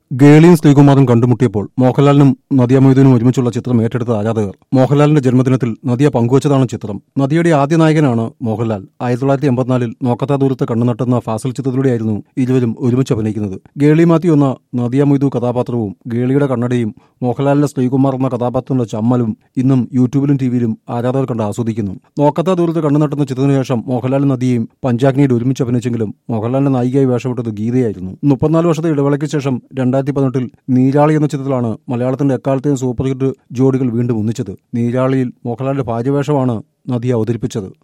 ഗേളിയും ശ്രീകുമാറും കണ്ടുമുട്ടിയപ്പോൾ മോഹൻലാലിനും Nadia മൊയ്തീനും ഒരുമിച്ചുള്ള ചിത്രം ഏറ്റെടുത്ത ആരാധകർ. മോഹൻലാലിന്റെ ജന്മദിനത്തിൽ നദിയ പങ്കുവച്ചതാണ് ചിത്രം. നദിയുടെ ആദ്യ നായകനാണ് മോഹൻലാൽ. 1984 നോക്കത്താ ദൂരത്ത് കണ്ണുനട്ടുന്ന ഫാസിൽ ചിത്രത്തിലൂടെയായിരുന്നു ഇരുവരും ഒരുമിച്ച് അഭിനയിക്കുന്നത്. ഗേളി മാത്യു എന്ന നദിയ മൊയ്തു കഥാപാത്രവും ഗേളിയുടെ കണ്ണടയും മോഹൻലാലിന്റെ ശ്രീകുമാർ എന്ന കഥാപാത്രത്തിന്റെ ചമ്മലും ഇന്നും യൂട്യൂബിലും ടിവിയിലും ആരാധകർ കണ്ട് ആസ്വദിക്കുന്നു. നോക്കത്താ ദൂരത്ത് കണ്ണുനട്ടുന്ന ചിത്രത്തിനു ശേഷം മോഹൻലാലും നദിയയും പഞ്ചാഗ്നിയിൽ ഒരുമിച്ച് അഭിനയിച്ചെങ്കിലും മോഹൻലാലിന്റെ നായികയായി വേഷമിട്ടത് ഗീതയായിരുന്നു. 34 വർഷത്തെ ഇടവേളയ്ക്ക് ശേഷം 2018 നീരാളി എന്ന ചിത്രത്തിലാണ് മലയാളത്തിന്റെ എക്കാലത്തെയും സൂപ്പർ ഹിറ്റ് ജോഡികൾ വീണ്ടും ഒന്നിച്ചത്. നീരാളിയിൽ മോഹൻലാലിന്റെ ഭാര്യവേഷമാണ് നദിയ അവതരിപ്പിച്ചത്.